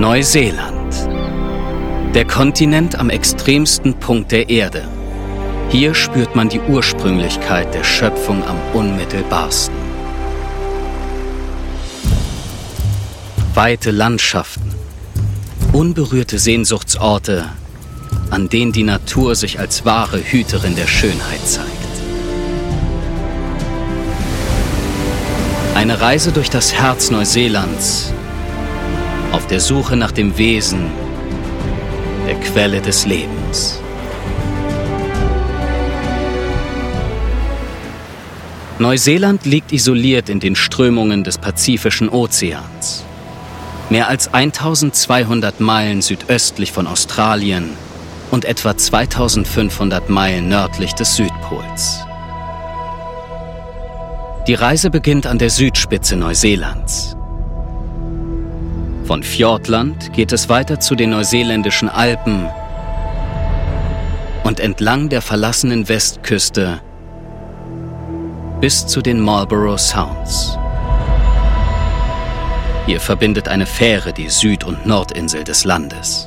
Neuseeland. Der Kontinent am extremsten Punkt der Erde. Hier spürt man die Ursprünglichkeit der Schöpfung am unmittelbarsten. Weite Landschaften, unberührte Sehnsuchtsorte, an denen die Natur sich als wahre Hüterin der Schönheit zeigt. Eine Reise durch das Herz Neuseelands, auf der Suche nach dem Wesen, der Quelle des Lebens. Neuseeland liegt isoliert in den Strömungen des Pazifischen Ozeans. Mehr als 1200 Meilen südöstlich von Australien und etwa 2500 Meilen nördlich des Südpols. Die Reise beginnt an der Südspitze Neuseelands. Von Fiordland geht es weiter zu den neuseeländischen Alpen und entlang der verlassenen Westküste bis zu den Marlborough Sounds. Hier verbindet eine Fähre die Süd- und Nordinsel des Landes.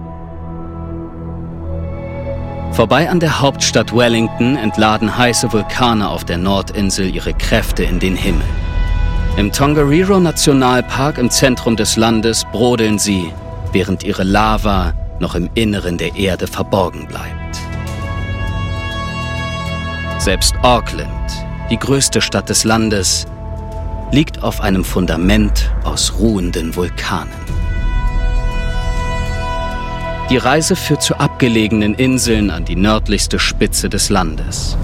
Vorbei an der Hauptstadt Wellington entladen heiße Vulkane auf der Nordinsel ihre Kräfte in den Himmel. Im Tongariro-Nationalpark im Zentrum des Landes brodeln sie, während ihre Lava noch im Inneren der Erde verborgen bleibt. Selbst Auckland, die größte Stadt des Landes, liegt auf einem Fundament aus ruhenden Vulkanen. Die Reise führt zu abgelegenen Inseln an die nördlichste Spitze des Landes.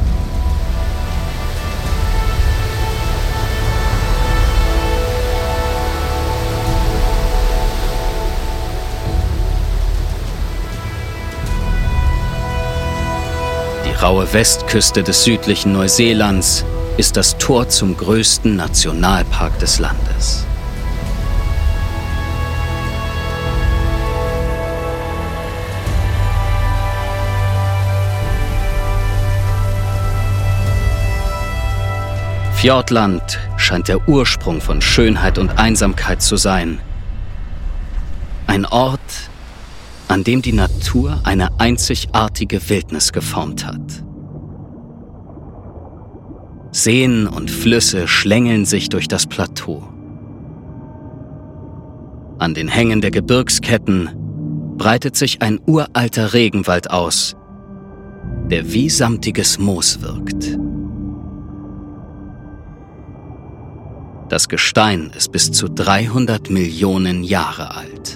Die raue Westküste des südlichen Neuseelands ist das Tor zum größten Nationalpark des Landes. Fiordland scheint der Ursprung von Schönheit und Einsamkeit zu sein. Ein Ort, an dem die Natur eine einzigartige Wildnis geformt hat. Seen und Flüsse schlängeln sich durch das Plateau. An den Hängen der Gebirgsketten breitet sich ein uralter Regenwald aus, der wie samtiges Moos wirkt. Das Gestein ist bis zu 300 Millionen Jahre alt.